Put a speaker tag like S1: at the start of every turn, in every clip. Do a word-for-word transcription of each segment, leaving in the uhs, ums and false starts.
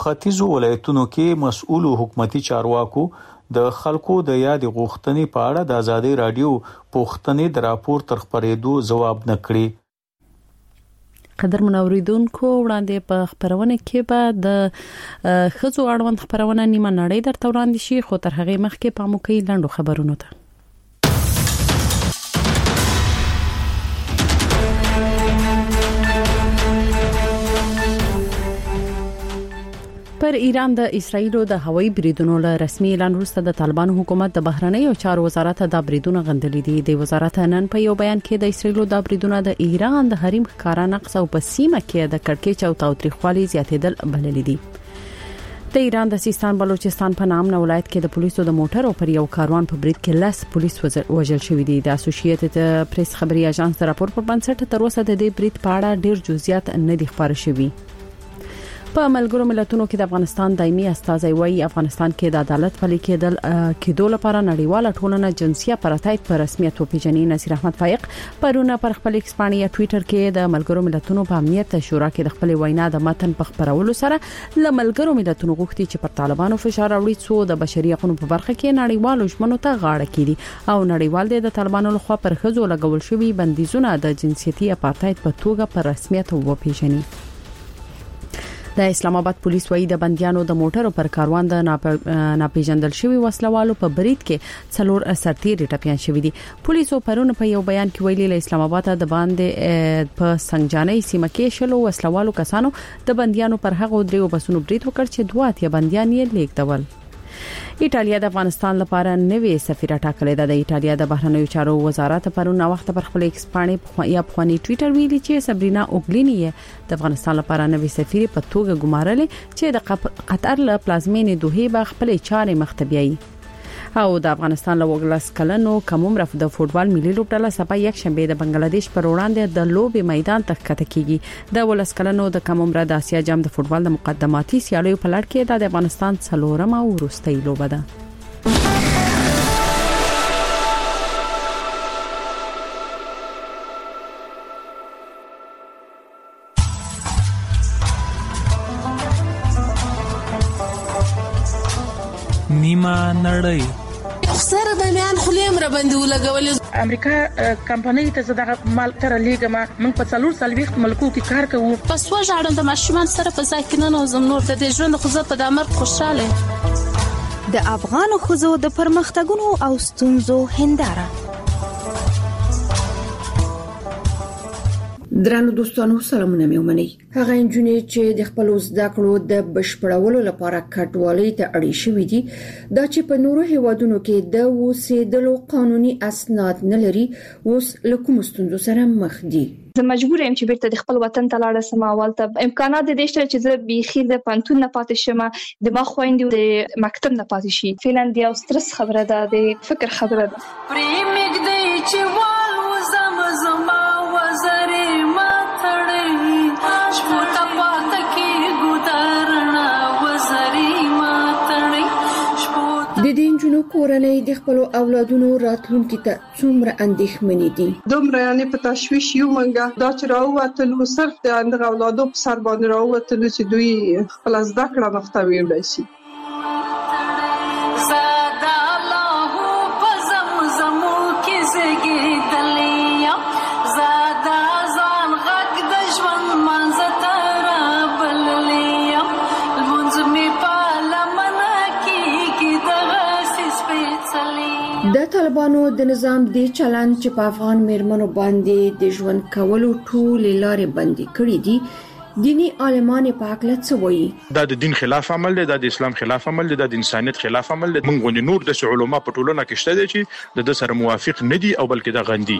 S1: ختیځو ولایتونو کې مسؤل حکومتي چارواکو د خلکو د یاد غوښتنې په اړه د ازادي رادیو پوښتنې د راپور تر خبرېدو ځواب نه کړی.
S2: قدر منوریدونکو وړاندې په خبرونه کې به د خزو اړوند خبرونه نیمه نړۍ درته وړاندې شي، خو تر هغه مخکې په مو کې لاندو خبرونه ده. پر ایران د اسرایل د هوایي بریدونو له رسمي اعلان وروسته د طالبان حکومت د بهرنی او چارو وزارت د بریدونو غندلې دي. د وزارت نن په یو بیان کې د اسرایل د بریدونو د ایران د حریم ښکارا نقص او په سیمه کې د کړکېچ او تاوتریخوالي زیاتېدل بللې دي. د ایران د سیستان بلوچستان په نام ولایت کې د پولیسو د موټرو پر یو کاروان په برید کې لاس پولیس وژل شوی دي. د اسوسییټډ پریس خبري اژانس د راپور پر بنسټ تر اوسه د دې برید په اړه ډیر جزئیات نه دي خبر شوي. په ملګرو ملتونو کې د افغانستان دایمي استازی وايي افغانستان کې د عدالت پلي کېدل کېدو لپاره نړیواله ټولنه جنسي اپارټایډ په رسمیت وپیژني. نصیر احمد فائق پرونه پر خپل ایکسپانیا ټوئیټر کې د ملګرو ملتونو په امنیت شورا کې د خپل وینا د متن په خبرولو سره ل ملګرو ملتونو غوښتي چې پر طالبانو فشار راوړي څو د بشري حقوقو په برخه کې نړیوالو ژمنو ته غاړه کړي او نړیوال د طالبانو لخوا پر خزو لګول شوی بندیزونه د جنسيتي اپارټایډ په توګه پر رسمیت وپیژني. د اسلام آباد پولیس وایي د بنديانو د موټرو پر کاروان د ناپیژندل شوی وسلوالو په برید کې څلور سرتیري ټپيان شوی دي. پولیسو پرونه په یو بیان کې ویلي له اسلام آباد د باندې په سنگجاني سیمه کې شلو وسلوالو کسانو د بنديانو پر هغه دریو بسونو برید وکړ چې دوه اتیا بنديان یې لیږدول. ایټالیا د افغانستان لپاره نوې سفیره ټاکلې ده. د ایټالیا د بهرنیو چارو وزارت پرونه وخت پر خپل ایکسپانې یا په ټوئیټر ویلي چې سبرینا اوګلینی د افغانستان لپاره نوې سفیره په توګه ګمارلې چې د قطر له پلازمینې دوحې به خپل چارې مختبیایي. او د افغانستان له وګړس کلنو کومر د فوتبال ملي لوبډله سبا یک شنبه د بنگلاديش پر وړاندې د لوبي میدان ته ښکته کیږي. د ولس کلنو د کومر د اسیا جام د فوتبال د مقدماتي سیالیو په لړ کې د افغانستان څلورمه او وروستۍ لوبه ده.
S3: نیمه نړۍ
S4: سره د میان خلیم را باندې ولګول.
S5: امریکا کمپنۍ ته زړه مال تر لیګما من په څلور سال وخت ملکو کې کار کوو.
S4: پس وژاړم د ماشومان سره په ځای کې نه نوزم نور د ژوند خو زه په دامر خوشاله.
S6: د افغان خزو د پرمختګونو او ستونزو هنداره.
S7: درنو دوستانو سلامونه مې ومنئ. هغه انجونې چې د خپل زده کړو د بشپړولو لپاره کټوالۍ ته اړې شوې دي دا چې په نورو هیوادونو کې د اوسېدلو قانوني اسناد نه لري اوس له کوم ستونزو سره مخ دي.
S8: زه مجبور یم چې بیرته د خپل وطن ته لاړ شم. اولته امکانات د دې چې زه بيخي د پانتون نه پاتې شم د ما خويندې د مکتب نه پاتې شي. فعلا د یو سترس خبره ده، د فکر خبره ده.
S9: پریمګ دی چې وال وزم زما وزرې
S7: د دې جنو کورنۍ د خپل اولادونو راتلونکي ته څومره اندېښمنې دي.
S10: دومره یعنی په تشویش یو منګه دا چې راووتلو صرف د اندغه اولادو په سر باندې راووتلو چې دوی خپل زده کړه مختوي وړي شي.
S7: د طالبانو د نظام دی چلند چې په افغان میرمنو باندې د ژوند کولو ټولې لارې بندي کړې دي دینی عالمان په حق له څه وایي؟
S11: دا د دین خلاف عمل دی، دا د اسلام خلاف عمل دی، دا د انسانیت خلاف عمل دی. موږ غوښنه نور د علماء په ټولنه کې شته دي چې د سره موافق نه دي او بلکې دا غندي.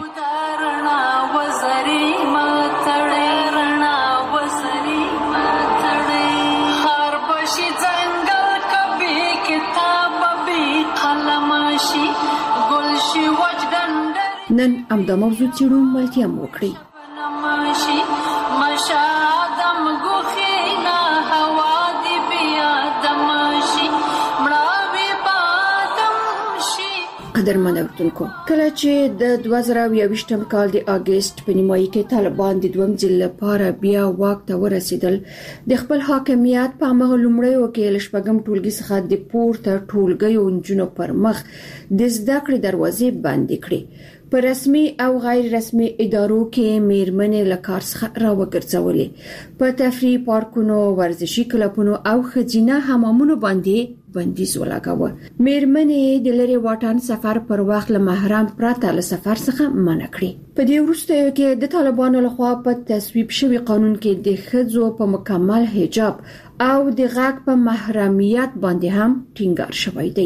S7: نن امدا موضوع چیرو ملتیا موکړي. قدرمن اورتونکو کله چې د دوه زره یوویشتم کال د اگست په نیمایي کې طالبان د دویم ځل لپاره بیا واک ته ورسېدل د خپل حاکمیت په مغ لومړیو کې لشپګم ټولګي څخه د پورته ټولګیو انجونو پر مخ د زده کړې دروازې بندې کړې په رسمي او غیر رسمي ادارو کې میرمنې له کار څخه راوګرځولې په تفریح پارکونو ورزشي کلبونو او خزینه حمامونو باندې بندیز ولګاوه میرمنې د لری واټن سفر پر وخت له محرم پرته له سفر څخه منع کړې په دې وروسته کې د طالبانو لخوا په تصویب شوی قانون کې د ښځو په مکمل حجاب او د غږ په محرمیت باندې هم ټینګار شوی دی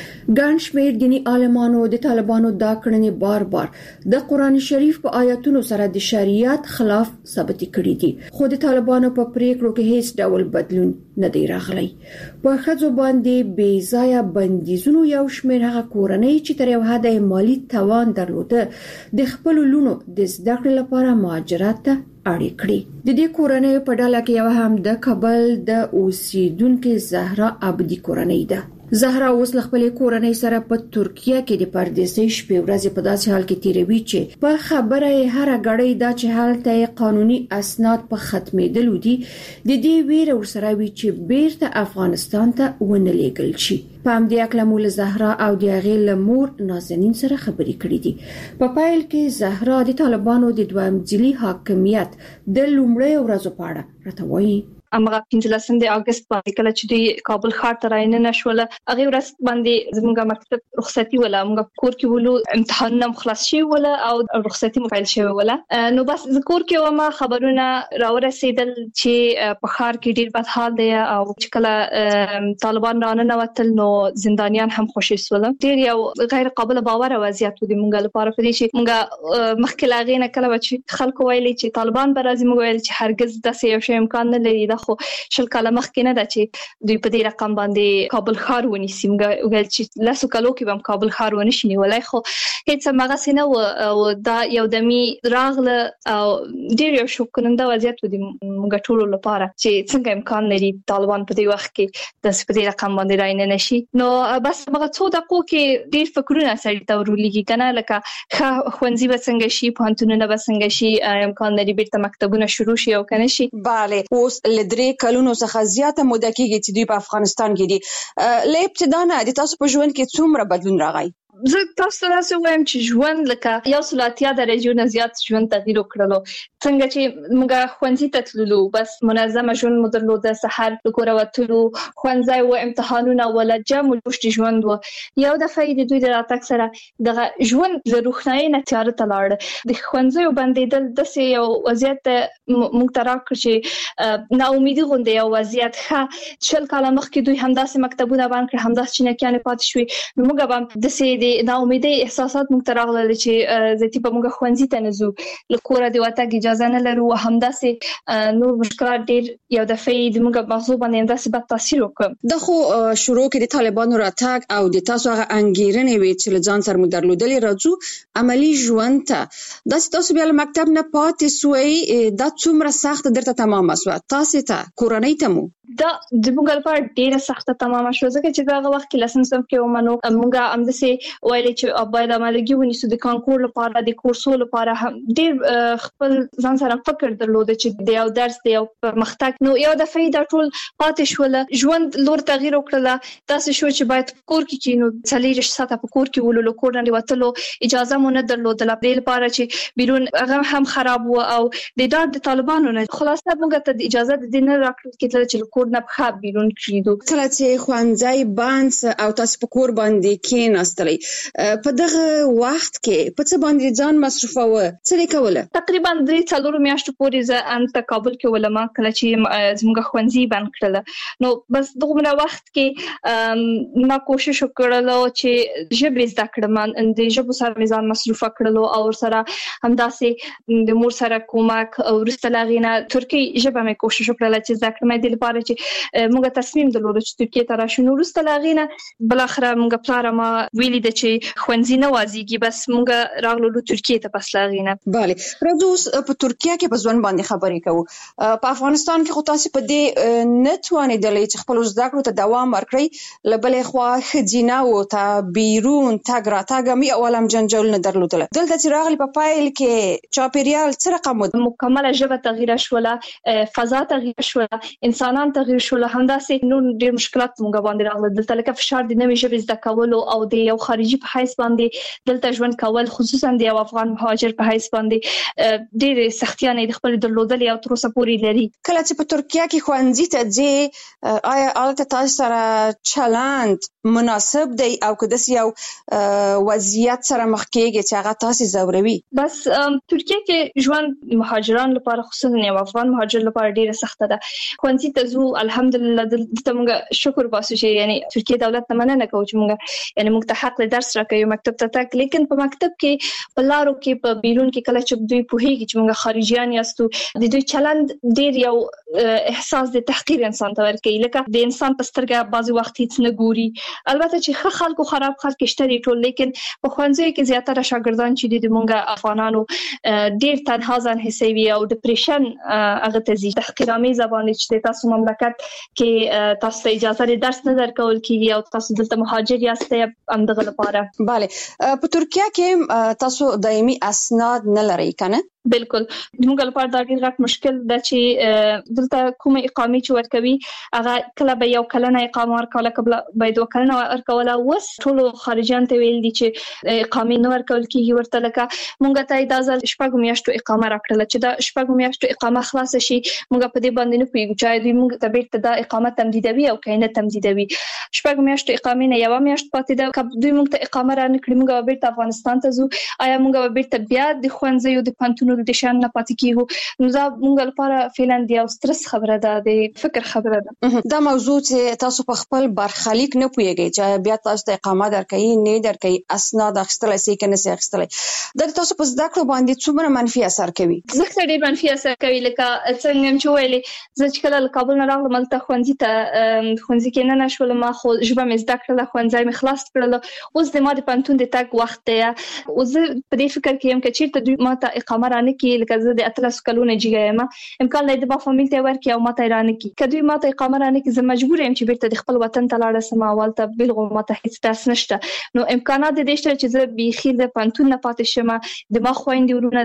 S7: ګڼ شمېر دینی عالمانو د طالبانو دا کړنې بار بار د قران شریف په آیاتونو سره د شریعت خلاف ثابت کړي دي خو د طالبانو په پریکړو کې هیڅ ډول بدلون نه دی راغلی په ښځو باندې بې ځایه بندیزونو یو شمېر هغه کورنۍ چې تر یو حده مالی توان درلوده د خپل لونو د زده کړې لپاره مهاجرت ته اړ کړی د دې کورنۍ په ډله کې یو هم د کابل د اوسیدونکو زهرا عبدی کورنۍ ده زهرا اوس خپل کورنۍ سره په ترکیه کې د پردیسي شپې ورځې په داسې حال کې تیروي چې په خبره هر غړی دا چې حالت قانوني اسناد په ختمېدل دي د دې ویره ورسره وی چې بیرته افغانستان ته ونه لیږل شي په همدې اکله مول زهرا او د هغې لمور نازنین سره خبرې کړې دي په پایل کې زهرا د طالبانو د دویم ځلي حاکمیت د لومړۍ ورځو په اړه راته وایي
S8: امغه پنځلسم د اگست باندې کله چې د کابل ښار ته رایننه شول هغه ورځ باندې زموږه مکتب رخصتي ولا موږ کور کې ولو امتحانونه خلاص شي ولا او رخصتي مفعل شي ولا نو بس ذکر کې ومه خبرونه راورسېدل چې په ښار کې ډیر بد حال دی او چې کله طالبان رانه وتل نو زندانیان هم خوشي سول ډیر یو غیر قابل باور وضعیت د موږ لپاره په دې چې موږ مخکې لاغې نه کله چې خلکو ویلي چې طالبان به راځي موږ ویل چې هرگز داسې یو شی امکان نه لري خو شل کاله مخکې نه ده چې دوی په دې رقم باندې کابل ښار ونیسي موږ ویل چې لاسو کالو کې هم کابل ښار ونشي نیولای خو هیڅ مغه سينه او دا یو دمي راغله او ډیر یو شوکننده وضعیت د موږ ټول لپاره چې څنګه امکان لري طالبان په دې وخت کې د سپدې رقم باندې راینه نشي نو بس مغه څو دقیقو کې ډیر فکرونه سړی ته ورولېږي کنه لکه خوندې به څنګه شي پوهنتونونه به څنګه شي امکان لري بیرته مکتبونه شروع شي او کنه شي
S12: bale اوس لدرې کلونو څخه زیاته موده کېږي چې دوی په افغانستان کې دي ل ابتدا نه د تاسو په ژوند کې څومره بدلون راغی
S8: زه تاسو ته وایم چې ژوند لکه یو سلاتیا درجه نه زیات ژوند تغییر وکړلو څنګه چې موږ خوندې ته تللو بس منظم ژوند مو درلود سحر لکوره وتلو خوندځای و امتحانونه ولا جام لوشت ژوند و یو د فائدې دوی د راتګ سره د ژوند د روښنايي نه تیار تلاړ د خوندځای باندې د دسه یو وضعیت موږ ترا کړ چې نا امیدي غونډه یو وضعیت ښه شل کاله مخکې دوی همداسې مکتبونه باندې همداسې چینکیانه پات شوي موږ به دسه نا امیدي احساسات موږ تراغله چې ذاتی په موږ خوندې ته نزو لکوره دی وته اجازه نه لرو همداسې نور مشکلات ډیر یو د فید موږ مغزو باندې همداسې بد تاثیر وکړ
S12: د خو شروع کې د طالبانو راتګ او د تاسو هغه انګیرنې وی چې ځان سره مو درلودلې راځو عملی ژوند ته د تاسو بیا مکتب نه پاتې سوې د څومره سخت درته تمام شو تاسو ته کورنۍ ته مو
S8: دا د موږ لپاره ډیره سخته تمام شو ځکه چې دا وخت کې لسم سم کې ومنو موږ هم د سي وایي چې ابای د عملګي ونیسو د کانکور لپاره د کورسو لپاره هم ډیر خپل ځان سره فکر درلود چې د یو درس د یو پرمختګ نو یو د فایده ټول پاتې شول ژوند لور تغییر وکړه تاسو شو چې باید کور کې کینو څلېرش ساعته په کور کې ولولو کور نه وتلو اجازه مونږ نه درلودله د لپاره چې بیرون هغه هم خراب و او د داد طالبانو نه خلاصه موږ ته اجازه د دین راکړل کېدل چې کور نه بخا بیرون کړیدو
S12: کله چې خوانځای باندې او تاسو په کور باندې کېناستلې په دغه وخت کې په څه باندې ځان مصرفوه څه کوله
S8: تقریبا درې څلور میاشتې پورې زه ان ته کابل کې ولما کله چې زموږ خوانځي باندې کړل نو بس دغه وخت کې ما کوشش وکړل چې ژبه زده کړم د ژبه سره میزان مصرف کړلو او سره همداسې د مور سره کومک او ورستلاغینا ترکی ژبه مې کوشش وکړل چې زده کړم د لپاره چې موږ تصمیم درلود چې ترکیه ته راشو نو ورستلاغینا بل اخر موږ پلار ما ویلي د د چې خوندزي نه وازيږي بس مونږ راغلو ترکیه ته پس لاغینه.
S12: bale راځو په ترکیه کې په ځوان باندې خبرې کوو. په افغانستان کې خو تاسو په دې نتوانې د لې خپل زده کړو ته دوام ورکړي لبلې خو خجینه او ته بیرون تاګ را تاګ می اولم جنجال نه درلودل. دلته چې راغلي په پایل کې چاپیریال څه رقم
S8: مکمله ژبه تغییر شوله، فضا تغییر شوله، انسانان تغییر شوله، همداسې نور ډېر مشکلات موږ باندې راغلي. دلته لکه فشار د نوې ژبې زده کولو او د یو خارجي په حیث باندې دلته ژوند کول، خصوصا د یو افغان مهاجر په حیث باندې ډېر سختیانې د خپل درلودل او تر اوسه پورې لري.
S12: کله چې په ترکیه کې خوندزي ته ځي آیا البته تاسو سره چلند مناسب دی او که د یو وضعیت سره مخ کېږي چې هغه تاسو زوروي؟
S8: بس ترکیه کې ژوند مهاجران لپاره خصوصا یو افغان مهاجر لپاره ډیره سخته ده. خوندزي ته زو الحمدلله دلته موږ شکر باسو چې یعنی ترکیه دولت نه مننه کوي چې موږ یعنی موږ ته حق درس راکوي مکتب ته تک، لیکن په مکتب کې په لارو کې په بیرون کې کله چې دوی پوهیږي چې موږ خارجيان یاستو د دوی چلند ډیر یو احساس د تحقیر انسان ته ورکوي، لکه د انسان په سترګه بعضی وخت هیڅ نه ګوري. البته چې ښه خلکو خراب خلک شته دي ټول، لیکن په ښوونځي کې زیاتره شاګردان چې د موږ افغانانو ډیر تنها ځان حسوي او ډیپریشن هغه ته ځي. تحقیرآمیز باندې چې تاسو مملکت کې تاسو ته اجازه د درس نه درکول کیږي او تاسو دلته مهاجر یاست همدغه لپاره.
S12: bale په ترکیه کې تاسو دایمي اسناد نه لرئ کنه؟
S8: بالکل موږ لپاره دا ډیر غټ مشکل ده چې دلته کومه اقامه چې ورکوي هغه کله به یو کلنه اقامه ورکوله، کله به دوه کلنه ورکوله. وس ټول خارجيان ته ویل دي چې اقامه نه ورکول کیږي ورته، لکه موږ ته دا ځل شپږ میاشتو اقامه راکړله چې دا شپږ میاشتو اقامه خلاص شي موږ په دې باندې نه پوهیږو چې دوی موږ ته بیرته دا اقامه تمدیدوي او کینه تمدیدوي. شپږ میاشتو اقامه نه یو میاشت پاتې ده، کله دوی موږ ته اقامه را نکړي موږ بیرته افغانستان ته ځو، آیا موږ بیرته بیا د خوندزي او د پانتون د شان نه پاتې کیږو؟ نو دا موږ لپاره فعلا د یو سترس خبره ده، د فکر خبره ده.
S12: دا موضوع چې تاسو په خپل برخلیک نه پوهیږئ چې بیا تاسو ته اقامه درکې نه درکې اسناد اخیستل سي کنه سي اخیستل، دا تاسو په زده کړو باندې څومره منفي اثر کوي؟
S8: زه ډېر منفي اثر کوي. لکه څنګه چې ویلې زه چې کله کابل نه راغلم ملته خوندزي ته خوندزي کې نه نشولم، ما خو ژبه مې زده کړله، خوندزي مې خلاص کړله، اوس د ما د پانتون د تګ وخت دی. اوس په دې فکر کې یم چې چیرته دوی ما ته اقامه را نه کړي، لکه زه د اتلس کلونه جګه یم، امکان لري د ما فامیل ته ورکړي او ما ته را نه کړي. که دوی ما ته اقامه را نه کړي زه مجبور یم چې بیرته د خپل وطن ته لاړ شم. اول ته بلغو ما ته هیڅ درس نشته، نو امکانات د دې شته چې زه بيخي د پانتون نه پاتې شم، د ما خويندې ورونه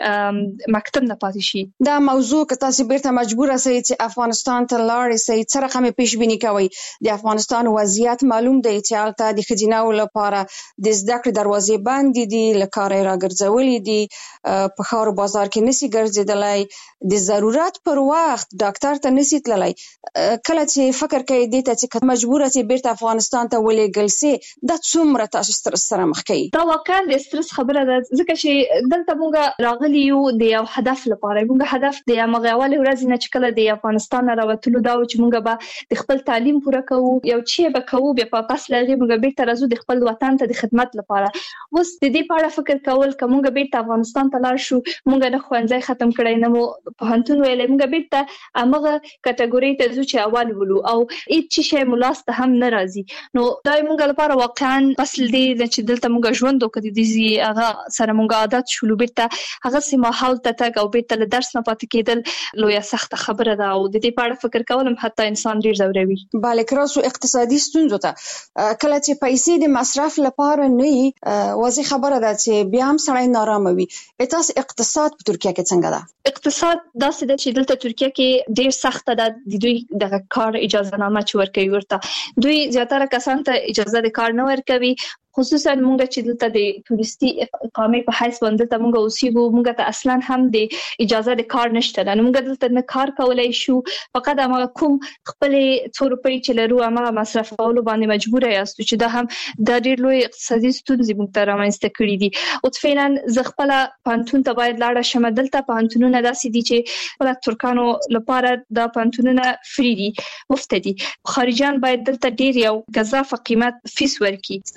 S8: د مکتب نه پاتې شي.
S12: دا موضوع که تاسو بیرته مجبور اوسئ چې افغانستان ته لاړ شئ څه رقم پیش بینی کوي؟ د افغانستان وضعیت معلوم دی چې البته د خجیناو لپاره د زده کړې دروازې بندې دي، لکارې راګرځولې دي، په ښار بازار کې نسی ګرځیدلای، د ضرورت پر وخت ډاکټر ته نسی تللای. کله چې فکر کوي دې ته چې مجبور اوسئ بیرته افغانستان ته ولېږل سي، دا څومره تاسو سترس سره مخ کوي؟
S8: دا واقعا د سترس خبره ده، ځکه چې دلته موږ راغلي یو د یو هدف لپاره. موږ هدف د هغه اول ورځ نه چې کله د افغانستان راوتلو دا چې موږ به د خپل تعلیم پوره کوو، یو چې به کوو بیا په پاس لږه موږ بیرته راځو د خپل وطن ته د خدمت لپاره. اوس د دې په اړه فکر کول که موږ بیرته افغانستان ته لاړ شو، موږ نه خوندزي ختم کړی نه مو پوهنتون ویلې، موږ بیرته هغه کټګوري ته ځو چې اول ولو او هیڅ شی ملاسته هم نه راځي. نو دا موږ لپاره واقعا فصل دی چې دلته موږ ژوند وکړو، د دې هغه سره موږ عادت شولو، بیرته هغه سیمه حال ته تک او بیرته له درس نه پاتې کېدل لویه سخته خبره ده او د دې په اړه فکر کول هم حتی انسان ډیر زوروي.
S12: bale کراسو اقتصادي ستونزو ته کله چې پیسې د مصرف لپاره نه واضح خبره ده چې بیا هم سړی نارامه وي. تاسو اقتصاد په ترکیه کې څنګه ده؟
S8: اقتصاد داسې ده چې دلته ترکیه کې ډیر سخته ده، د دوی د کار اجازه نامه چې ورکوي ورته دوی زیاتره کسان ته اجازه د کار نه ورکوي، خصوصا موږ چې دلته د تورستي اقامه په حیث باندې ته موږ اوسېږو، موږ ته اصلا هم د اجازه د کار نشته، نو موږ دلته نه کار کولای شو، فقط هغه کوم خپل څو روپۍ چې لرو هغه مصرفولو باندې مجبور یاستو چې دا هم د ډیر لوی اقتصادي ستونزې موږ ته رامنځته کړې دي. او فعلا زه خپل پانتون ته باید لاړ شم، دلته پانتونونه داسې دي چې خپل ترکانو لپاره دا پانتونونه فری دي، مفت دي، خارجيان باید دلته ډیر یو گزافه قیمت فیس ورکړي.
S12: bale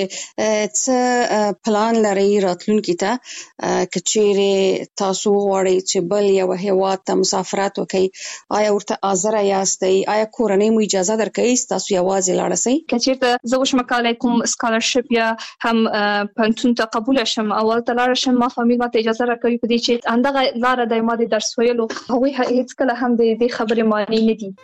S12: چې څه پلان لري راتلونکي ته کچېره تاسو غواړئ چې بل یو هیواد ته مسافرت وکړئ آیا ورته حاضر یاستئ آیا کورنۍ مو اجازه درکوي تاسو یوازې لاړ شئ
S8: کچېرته زه وشم کالای کوم سکالرشپ یا هم پنځون ته قبول شم اول ته لاړ شم ما فامیل ماته اجازه راکوي په دې چې اندغه لار د ماده درس ویلو هغه هیڅ کله هم د دې خبرې معنی نه دي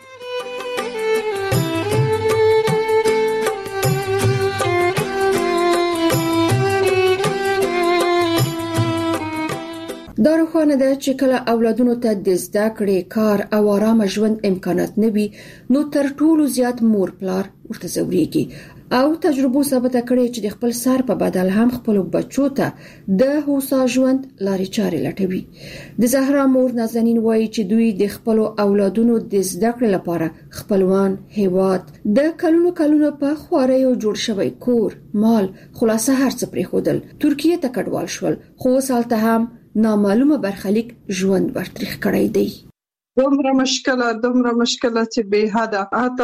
S7: دا روښانه ده چې کله اولادونو ته د زده کړې کار او آرام ژوند امکانات نه وي نو تر ټولو زیات مور پلار ورته ضروريږي او تجربه ثابته کړې چې د خپل سر په بدل هم خپل بچو ته د هوسا ژوند لارې چارې لټوي د زهرا مور نازنین وایي چې دوی د خپل اولادونو د زده کړې لپاره خپلوان هیواد د کلونو کلونو په خواريو جوړ شوی کور مال خلاصه هر څه پرې خودل ترکیه ته کډوال شول خو سالته هم نامعلومه برخلیک ژوند ورتریخ کړی دی
S10: دومره مشکله دومره مشکله چې به حدا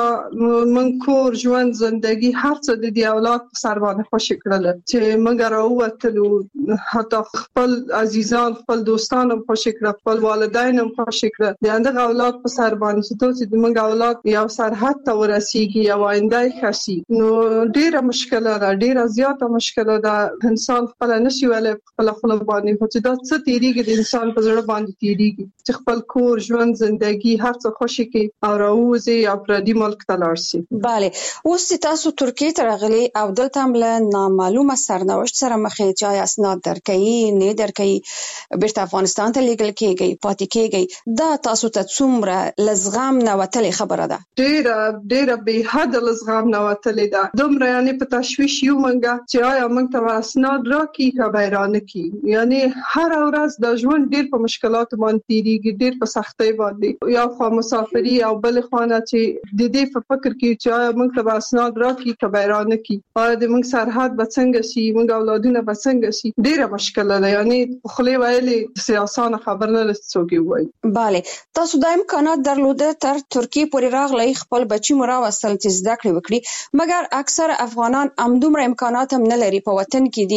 S10: حتی من کور ژوند زندگی هر څه د دی اولاد په سر باندې خوشی کړل چې موږ راووتلو حتی خپل عزیزان خپل دوستان هم خوشی کړل خپل والدین هم خوشی کړل د اندغه اولاد په سر باندې چې دوی د موږ اولاد یو سرحد ته ورسیږي یو آینده خسي نو ډیره مشکله ده ډیره زیاته مشکله ده انسان خپل نشي ولې خپل خپل باندې چې دا څه تیریږي د انسان په زړه باندې تیریږي چې خپل کور ژوند زندگی هر څه خوشي کې او راوځي او پردي ملک ته لاړ شي.
S12: bale اوس تاسو ترکیه ته راغلي او دلته هم له نامعلومه سرنوشت سره مخ چې اسناد درکې نه درکې بیرته افغانستان ته لیږل کېږي پاتې کېږي دا تاسو ته څومره لزغام نه وتلې خبره ده.
S10: ډېر ډېر به حد لزغام نه وتلې ده دومره یعنی په تشویش یو منګه چې آیا موږ ته اسناد راکې کا بیرانه کې یعنی هر ورځ د ژوند ډېر په مشکلات باندې تیریږي ډېر په سختۍ باندې یا خو مسافری او بل خانه چې د دې په فکر کې چې موږ ته اسناد راکې کبیرانه کې او د موږ سرحد بڅنګ شي موږ اولادونه بڅنګ شي ډیره مشکله ده یعنی خو ویلې سیاسانه خبر نه لسوږي وای
S12: bale تاسو د امکانات درلوده تر ترکیه پورې راغلی خپل بچی مو راوستل چې زده کړې وکړي مګر اکثر افغانان همدومره امکانات هم نه لري په وطن کې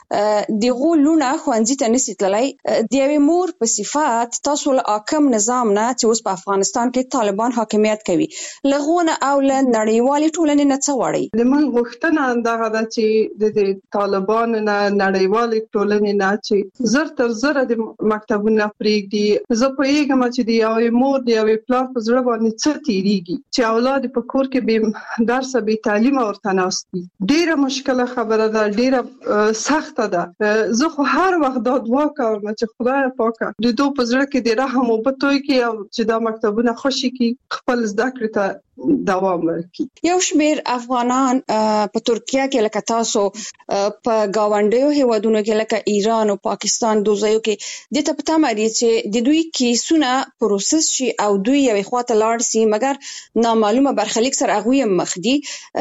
S12: دي دغه لونه خوندې ته نسی تللی د یوې مور په صفات تاسو له حاکم نظام نه چې اوس په افغانستان کې طالبان حاکمیت کوي لغونه او له نړیوالې ټولنې نه څه وړي
S10: د من غوښتنه اندغه ده چې د طالبان نه نړیوالې ټولنې نه چې زر تر زر د مکتبونو پرېږدي زه په یوه چې دی یو مور دی یو پلار په زړه باندې څه تیریږي چې اولاد په کور کې به درس به تعلیم ورته ناستي ډیره مشکله خبره ده ډیره سخته ده زه خو هر وخت دا دعا کوم چې خدای پاک د دوی په زړه کې د رحم او بتوي کې او چې دا مکتبونه خوشي کې خپل زده کړې ته دوام ورکړي
S12: یو شمېر افغانان په ترکیه کې لکه تاسو په گاونډیو هیوادونو کې لکه ایران او پاکستان دوه ځایو کې د ته پته مری چې د دوی کیسونه پروسس شي او دوی یو خواته لاړ شي مګر نامعلومه برخلیک سره هغه مخ دي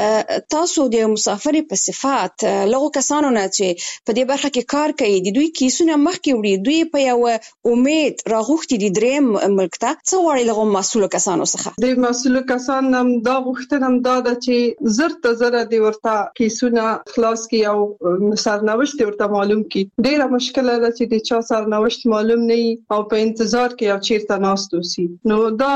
S12: تاسو د مسافر په صفات لغو کسانو نه چې په دې برخه کې کار کوي د دوی کیسونه مخ کې وړي دوی په یو امید راغوښتي د دریم ملک ته څو وړي لغو مسؤل کسانو څخه
S10: د مسؤل کسان نم دا غوښتنم دا ده چې زر ته زر دی ورته کیسونه خلاص کی او سرنوشت ورته معلوم کی ډیره مشکله ده چې د چا سرنوشت معلوم نه او په انتظار کې او چیرته ناستو سي نو دا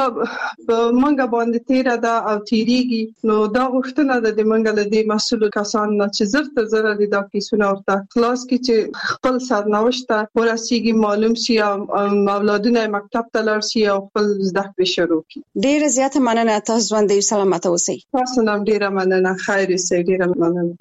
S10: منګه باندې تیر ده او تیریږي نو دا غوښتنه ده د منګه له دې مسؤل کسان نه چې زر ته زر دی دا کیسونه ورته خلاص کی چې خپل سرنوشت ورسیږي معلوم شي او اولادونه مکتب ته لاړ شي او خپل زده کړې شروع کړي
S12: ډیره زیاته مننه تاسو ژوند دې سلامت اوسئ
S10: تاسو نام ډیره مننه خیر سي ډیره مننه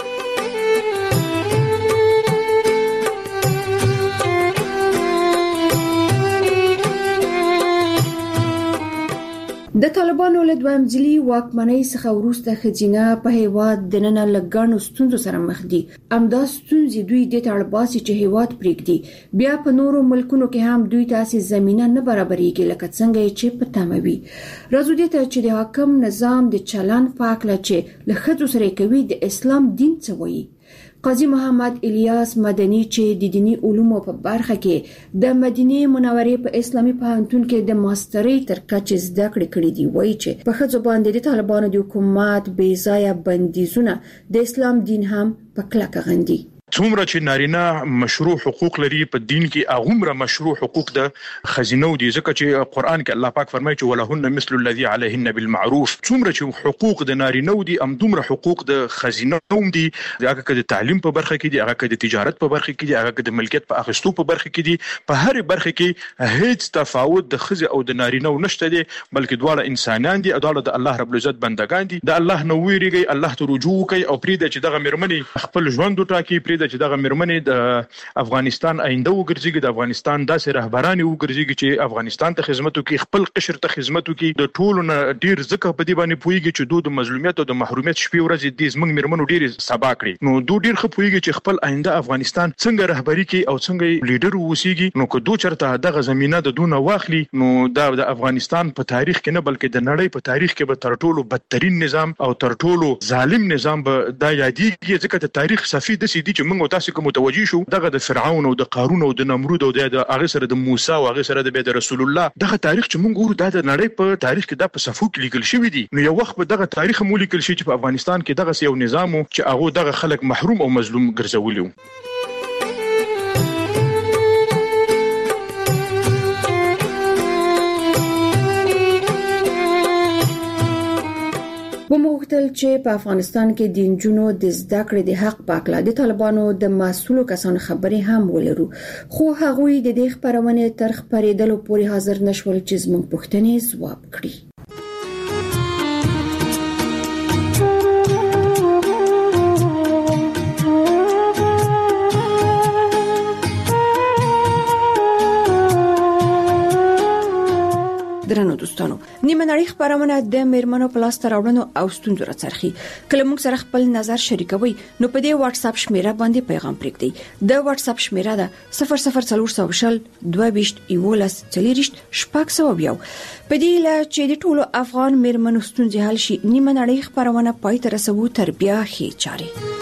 S7: د طالبانو له دویم ځلي واکمنۍ څخه وروسته خزینه په هیواد د نن لګانو ستونزو سره مخ دي امدا ستونزې دوی د طالباسي چې هیواد پریږدي بیا په نورو ملکونو کې هم دوی تاسو زمينه نه برابرېږي لکه څنګه چې په تموي راځو دې ته چې د حاکم نظام د چلن په اړه چې له خځو سره کوي د اسلام دین څه وایي قاضي محمد الیاس مدني چې د دینی علومو په برخه کې د مدینه منورې په اسلامي پوهنتون کې د ماسترۍ تر کچې زده کړې کړې دي وایي چې په ښځو باندې د طالبانو د حکومت بې ځایه بندیزونه د اسلام دین هم په کلکه غندي.
S11: څومره چې نارینه مشروع حقوق لري په دین کې هغومره مشروع حقوق د خزینو دي ځکه چې قران کې الله پاک فرمایي چې ولهن مثل الذي عليهن بالمعروف. څومره چې حقوق د نارینه دي همدومره حقوق د خزینو دي، هغه کې د تعلیم په برخه کې دي، هغه کې د تجارت په برخه کې دي، هغه کې د ملکیت په اخیستو په برخه کې دي. په هر برخه کې هیڅ تفاوت د خزې او د نارینه نشته دي، بلکې دواړه انسانان دي، دواړه د الله رب العزت بندگان دي. د الله نو ویریږي، الله ته رجوع کوي او پرې چې دغه مرمنې خپل ژوند وټاکي، پرې چې دغه مرمنې د افغانستان آینده وګرځي، د افغانستان داسې رهبران وګرځي چې افغانستان ته خدمت وکړي، خپل قشر ته خدمت وکړي. د ټولو نه ډیر ځکه په دې باندې پويږي چې د مظلومیت او د محرومیت شپې ورځې د زمنګ مرمنو ډیر سبا کړي. نو دوی ډیر ښه پويږي چې خپل آینده افغانستان څنګه رهبری کوي او څنګه لیډر ووسیږي. نو که دوی چرته دغه زمينه د دونه واخلي، نو دا د افغانستان په تاریخ کې نه بلکې د نړۍ په تاریخ کې به تر ټولو بدترین نظام او تر ټولو ظالم نظام به دا یادېږي. ځکه د تاریخ صفحې د سیدي چې موږ تاسو کوم متوجي شو، دغه د فرعون او د قارون او د نمرود او د هغه سره د موسی او هغه سره د رسول الله، دغه تاریخ چې موږ ګورو دا د نړۍ په تاریخ کې دا په صفو کې لیکل شوی دی. نو یو وخت په دغه تاریخ مو لیکل شي چې په افغانستان کې دغه یو نظام چې هغه دغه خلک محروم او مظلوم ګرځولیو.
S7: وموږتل چې په افغانستان کې د نجونو د زده کړې د حق په اړه د طالبانو د مسؤلو کسانو خبرې هم ولرو، خو هغوی د دې خبرونه تر خبرېدلو پورې حاضر نشول چې زموږ پوښتنې ځواب کړي. درنو دوستانو، نیمه نړۍ خبرونه د میرمنو په لاس راوړنو او ستونزو راڅرخي. کله موږ سره خپل نظر شریکوي نو په دې واتس اپ شمیره باندې پیغام پرېږدئ. د واتس اپ شمیره ده صفر صفر څلور سوه شل دوه ویشت یولس څلوېښت شپږ سوه یو. په دې لا چې د ټولو افغان میرمنو ستونزې حل شي، نیمه نړۍ خبرونه پای ته رسوو تر بیا ښې چارې.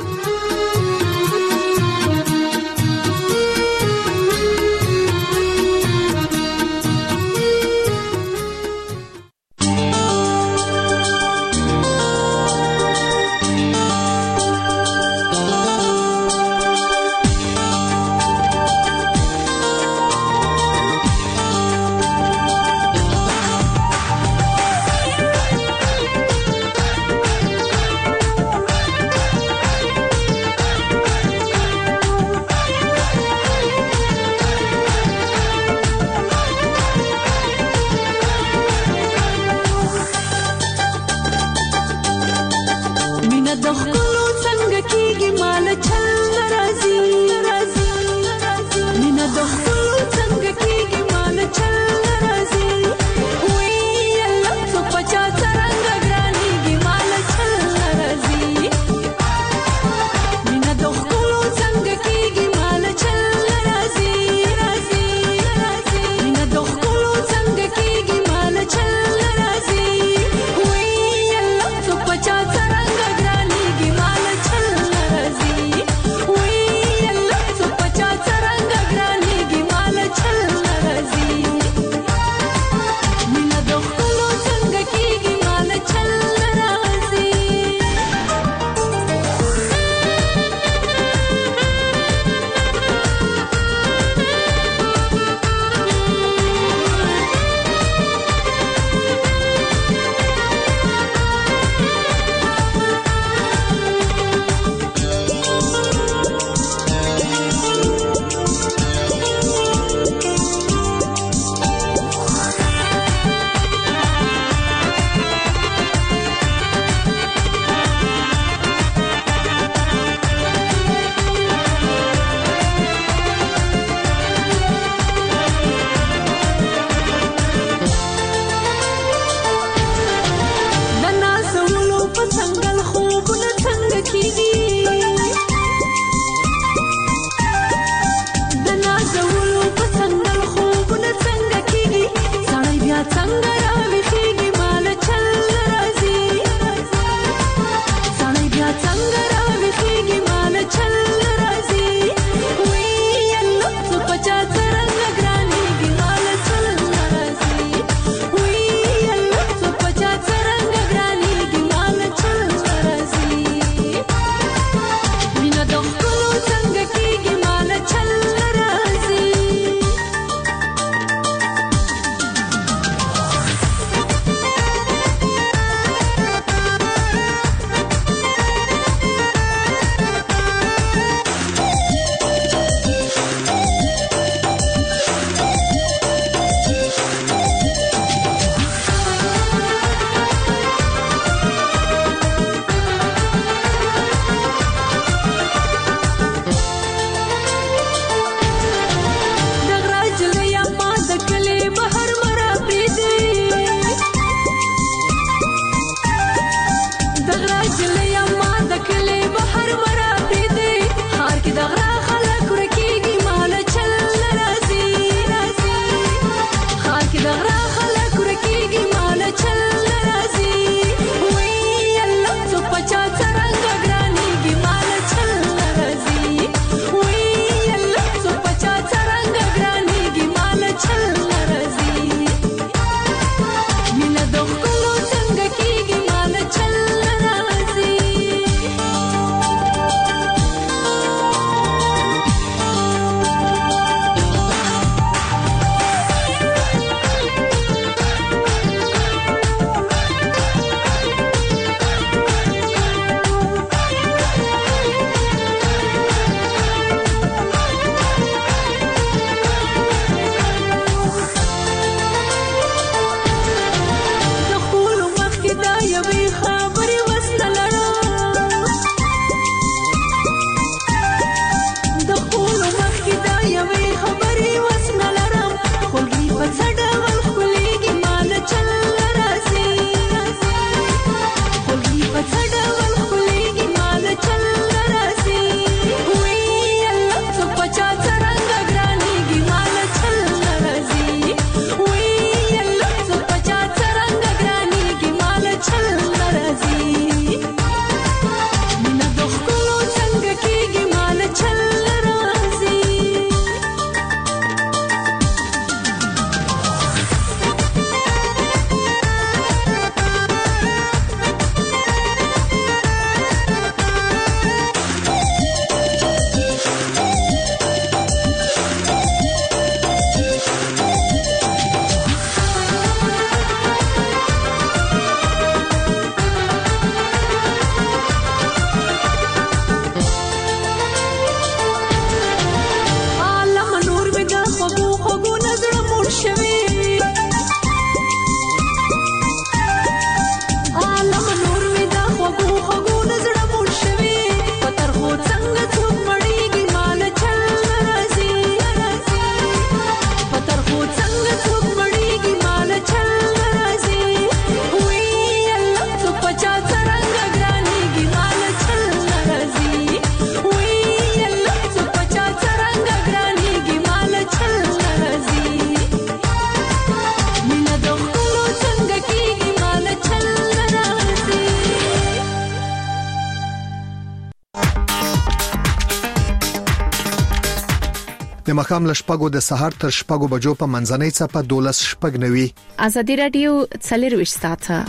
S13: د مخام لشپګو د سحر تر شپګو بجو په منځنۍ صفه دولس شپګ نوي.
S2: ازادي رادیو څلرويشت ساعته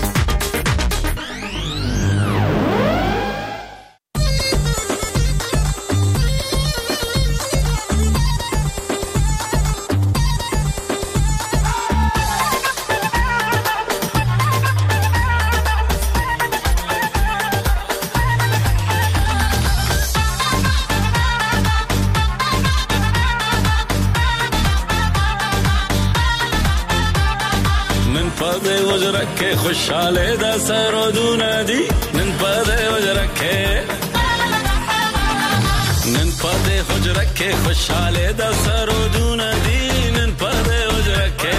S14: خوشاله د سرودونه دي نن پدې وجرکه نن پدې وجرکه خوشاله د سرودونه دي نن پدې وجرکه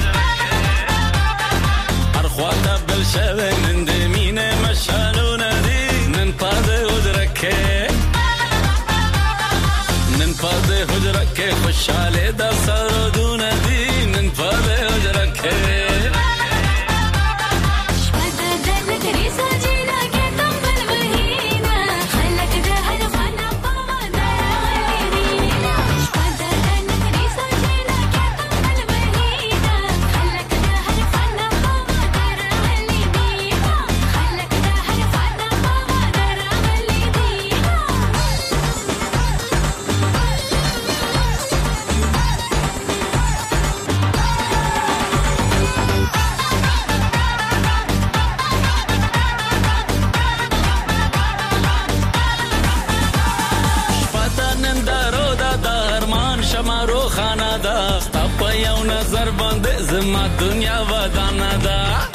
S14: هر خواته بل شوه نن دې مینه مشالونه دي نن پدې وجرکه نن پدې وجرکه خوشاله د سرودونه دي نن پدې وجرکه زما دنیا ودانه ده